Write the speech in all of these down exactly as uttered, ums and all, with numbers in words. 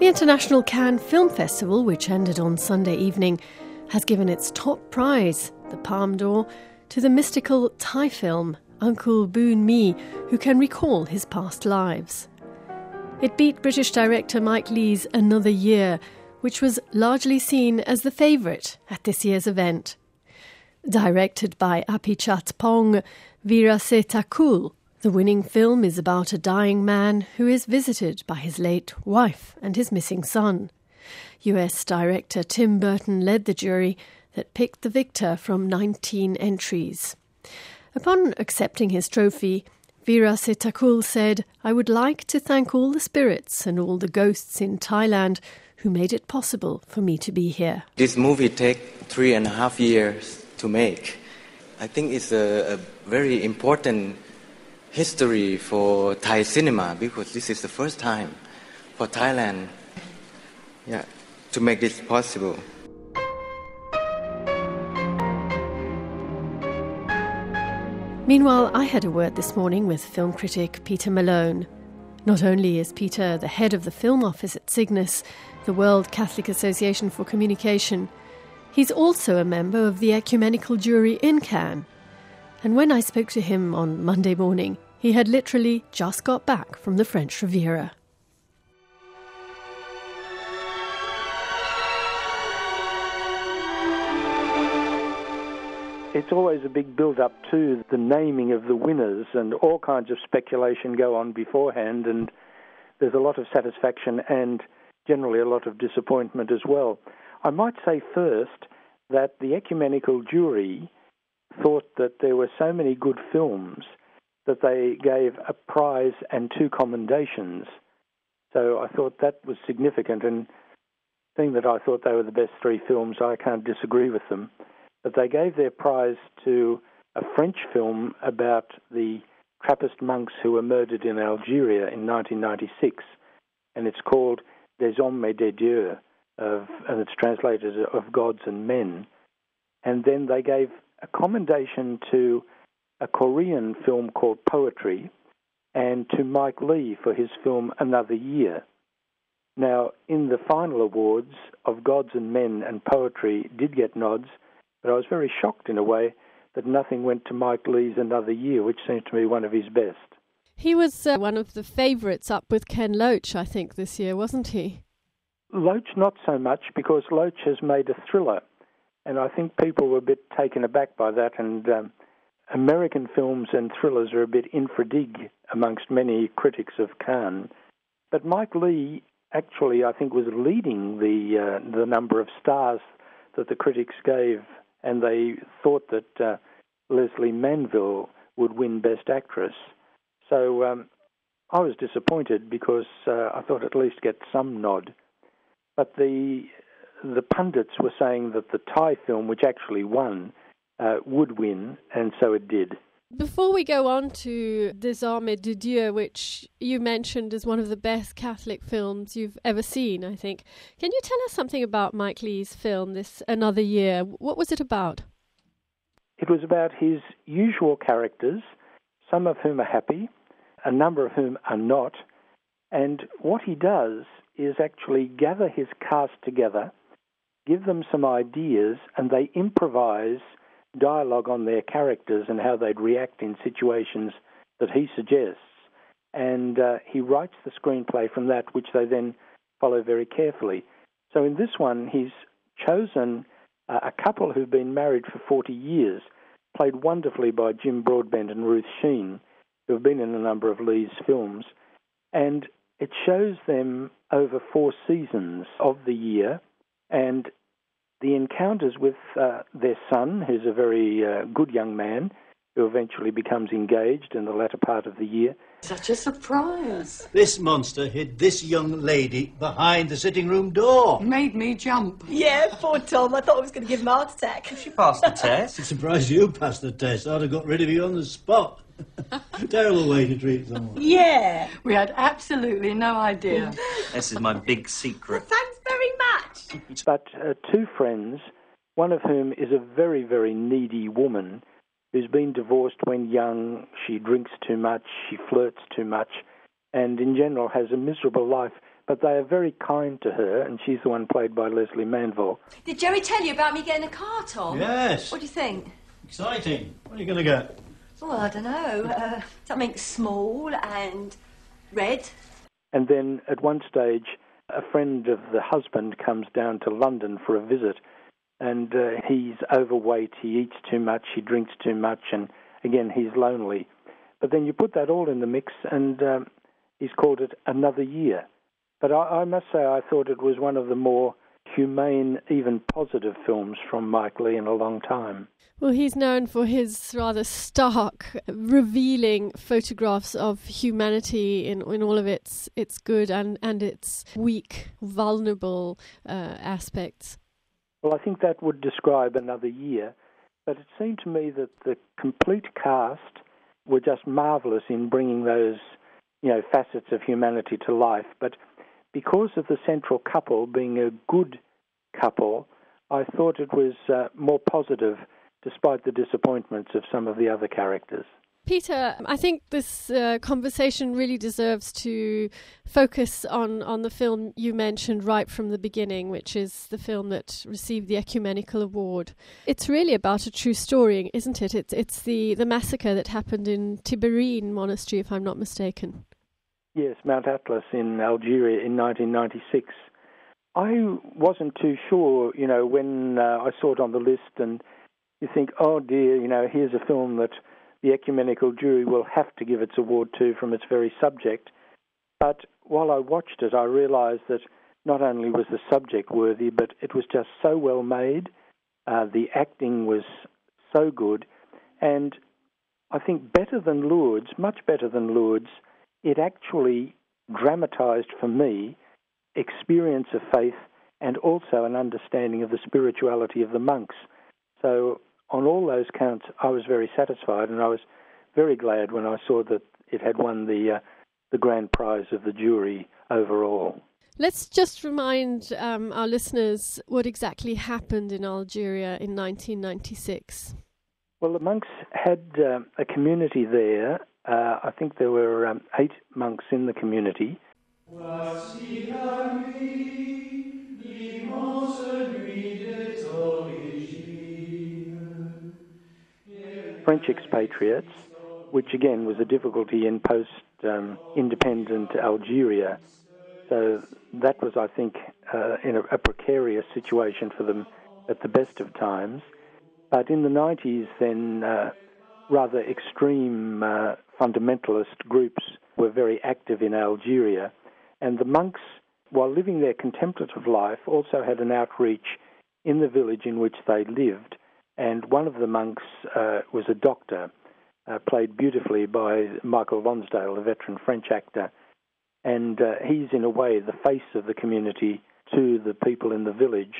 The International Cannes Film Festival, which ended on Sunday evening, has given its top prize, the Palme d'Or, to the mystical Thai film Uncle Boon Me, who can recall his past lives. It beat British director Mike Leigh's Another Year, which was largely seen as the favourite at this year's event. Directed by Apichatpong Veerasetthakul, the winning film is about a dying man who is visited by his late wife and his missing son. U S director Tim Burton led the jury that picked the victor from nineteen entries. Upon accepting his trophy, Veerasetthakul said, "I would like to thank all the spirits and all the ghosts in Thailand who made it possible for me to be here." This movie took three and a half years to make. I think it's a, a very important history for Thai cinema, because this is the first time for Thailand yeah, to make this possible. Meanwhile, I had a word this morning with film critic Peter Malone. Not only is Peter the head of the film office at Cygnus, the World Catholic Association for Communication, he's also a member of the ecumenical jury in Cannes. And when I spoke to him on Monday morning, he had literally just got back from the French Riviera. It's always a big build-up to the naming of the winners, and all kinds of speculation go on beforehand, and there's a lot of satisfaction and generally a lot of disappointment as well. I might say first that the ecumenical jury thought that there were so many good films that they gave a prize and two commendations. So I thought that was significant, and being that I thought they were the best three films, I can't disagree with them. But they gave their prize to a French film about the Trappist monks who were murdered in Algeria in nineteen ninety-six, and it's called Des Hommes et des Dieux, of, and it's translated of Gods and Men. And then they gave a commendation to a Korean film called Poetry, and to Mike Leigh for his film Another Year. Now, in the final awards of Gods and Men and Poetry did get nods, but I was very shocked in a way that nothing went to Mike Leigh's Another Year, which seemed to me one of his best. He was uh, one of the favourites up with Ken Loach, I think, this year, wasn't he? Loach not so much, because Loach has made a thriller, and I think people were a bit taken aback by that, and um, American films and thrillers are a bit infra-dig amongst many critics of Cannes. But Mike Leigh actually, I think, was leading the uh, the number of stars that the critics gave, and they thought that uh, Leslie Manville would win Best Actress. So um, I was disappointed, because uh, I thought at least get some nod. But the the pundits were saying that the Thai film, which actually won, Uh, would win, and so it did. Before we go on to Des Hommes et des Dieux, which you mentioned as one of the best Catholic films you've ever seen, I think, can you tell us something about Mike Leigh's film, this Another Year? What was it about? It was about his usual characters, some of whom are happy, a number of whom are not, and what he does is actually gather his cast together, give them some ideas, and they improvise dialogue on their characters and how they'd react in situations that he suggests. And uh, he writes the screenplay from that, which they then follow very carefully. So in this one, he's chosen uh, a couple who've been married for forty years, played wonderfully by Jim Broadbent and Ruth Sheen, who have been in a number of Leigh's films. And it shows them over four seasons of the year, and the encounters with uh, their son, who's a very uh, good young man, who eventually becomes engaged in the latter part of the year. Such a surprise. This monster hid this young lady behind the sitting room door. Made me jump. Yeah, poor Tom. I thought I was going to give him a heart attack. She passed the test. I'm surprised you passed the test. I'd have got rid of you on the spot. Terrible way to treat someone. Yeah. We had absolutely no idea. This is my big secret. Thanks very much. But uh, two friends, one of whom is a very, very needy woman who's been divorced when young. She drinks too much, she flirts too much, and in general has a miserable life. but they are very kind to her, and she's the one played by Leslie Manville. Did Jerry tell you about me getting a car, Tom? Yes. What do you think? Exciting. What are you going to get? Well, I don't know. Uh, something small and red. And then at one stage, a friend of the husband comes down to London for a visit, and uh, he's overweight, he eats too much, he drinks too much, and again, he's lonely. But then you put that all in the mix, and um, he's called it Another Year. But I, I must say I thought it was one of the more humane, even positive films from Mike Leigh in a long time. Well, he's known for his rather stark, revealing photographs of humanity in, in all of its its good and, and its weak, vulnerable uh, aspects. Well, I think that would describe Another Year, but it seemed to me that the complete cast were just marvellous in bringing those, you know, facets of humanity to life. But because of the central couple being a good couple, I thought it was uh, more positive, despite the disappointments of some of the other characters. Peter, I think this uh, conversation really deserves to focus on, on the film you mentioned right from the beginning, which is the film that received the Ecumenical Award. It's really about a true story, isn't it? It's, it's the, the massacre that happened in Tiberine Monastery, if I'm not mistaken. Yes, Mount Atlas in Algeria in nineteen ninety-six. I wasn't too sure, you know, when uh, I saw it on the list, and you think, oh dear, you know, here's a film that the ecumenical jury will have to give its award to from its very subject. But while I watched it, I realised that not only was the subject worthy, but it was just so well made, uh, the acting was so good, and I think better than Lourdes, much better than Lourdes, it actually dramatised for me experience of faith and also an understanding of the spirituality of the monks. So on all those counts, I was very satisfied, and I was very glad when I saw that it had won the uh, the grand prize of the jury overall. Let's just remind um, our listeners what exactly happened in Algeria in nineteen ninety-six. Well, the monks had um, a community there. Uh, I think there were um, eight monks in the community. French expatriates, which again was a difficulty in post-independent um, Algeria. So that was, I think, uh, in a, a precarious situation for them at the best of times. But in the nineties, then uh, rather extreme uh, fundamentalist groups were very active in Algeria. And the monks, while living their contemplative life, also had an outreach in the village in which they lived. And one of the monks uh, was a doctor, uh, played beautifully by Michael Lonsdale, a veteran French actor. And uh, he's, in a way, the face of the community to the people in the village.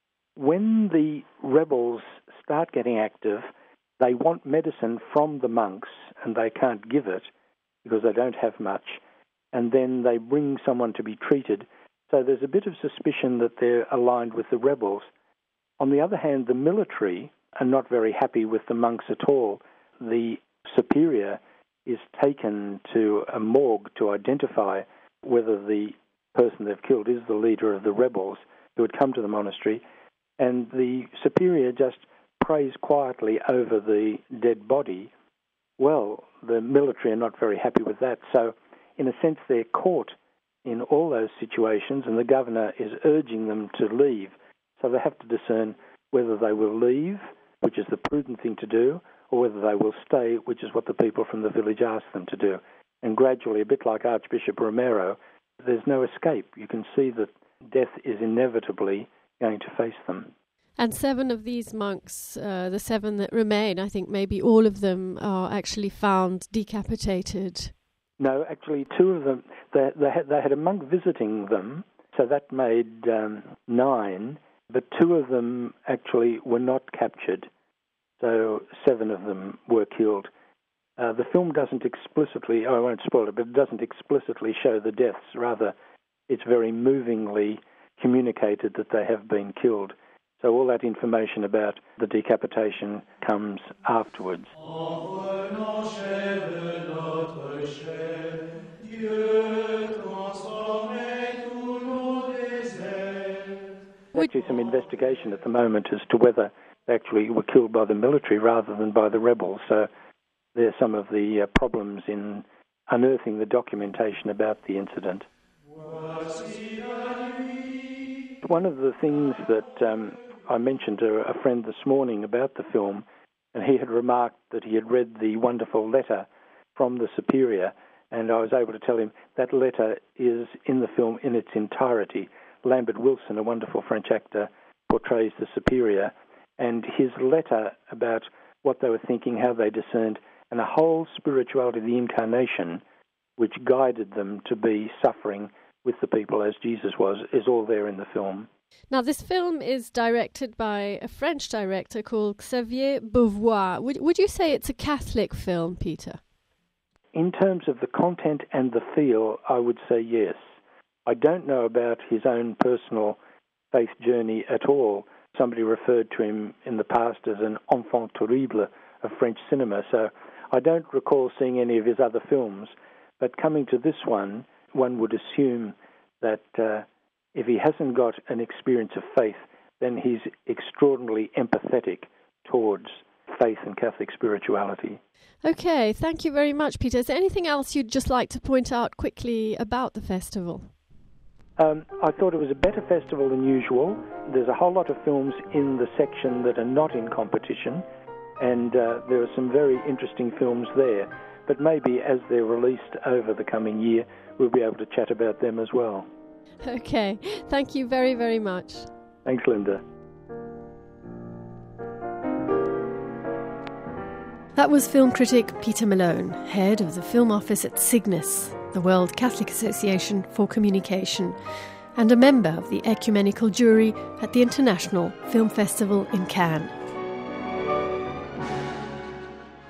When the rebels start getting active, they want medicine from the monks, and they can't give it because they don't have much. And then they bring someone to be treated. So there's a bit of suspicion that they're aligned with the rebels. On the other hand, the military are not very happy with the monks at all. The superior is taken to a morgue to identify whether the person they've killed is the leader of the rebels who had come to the monastery, and the superior just prays quietly over the dead body. Well, the military are not very happy with that, so in a sense they're caught in all those situations, and the governor is urging them to leave. So they have to discern whether they will leave, which is the prudent thing to do, or whether they will stay, which is what the people from the village ask them to do. And gradually, a bit like Archbishop Romero, there's no escape. You can see that death is inevitably going to face them. And seven of these monks, uh, the seven that remain, I think maybe all of them are actually found decapitated. No, actually two of them, they, they, had, they had a monk visiting them, so that made um, nine, but two of them actually were not captured, so seven of them were killed. Uh, the film doesn't explicitly, oh, I won't spoil it, but it doesn't explicitly show the deaths. Rather, it's very movingly communicated that they have been killed. So all that information about the decapitation comes afterwards. actually some investigation at the moment as to whether they actually were killed by the military rather than by the rebels. So there's some of the uh, problems in unearthing the documentation about the incident. One of the things that um, I mentioned to a friend this morning about the film, and he had remarked that he had read the wonderful letter from the Superior, and I was able to tell him that letter is in the film in its entirety. Lambert Wilson, a wonderful French actor, portrays the Superior, and his letter about what they were thinking, how they discerned, and a whole spirituality of the incarnation which guided them to be suffering with the people as Jesus was, is all there in the film. Now, this film is directed by a French director called Xavier Beauvoir. Would, would you say it's a Catholic film, Peter? In terms of the content and the feel, I would say yes. I don't know about his own personal faith journey at all. Somebody referred to him in the past as an enfant terrible of French cinema, so I don't recall seeing any of his other films. But coming to this one, one would assume that uh, if he hasn't got an experience of faith, then he's extraordinarily empathetic towards faith and Catholic spirituality. Okay, thank you very much, Peter. Is there anything else you'd just like to point out quickly about the festival? Um, I thought it was a better festival than usual. There's a whole lot of films in the section that are not in competition, and uh, there are some very interesting films there. But maybe as they're released over the coming year, we'll be able to chat about them as well. Okay, thank you very, very much. Thanks, Linda. That was film critic Peter Malone, head of the film office at Cygnus, the World Catholic Association for Communication, and a member of the ecumenical jury at the International Film Festival in Cannes.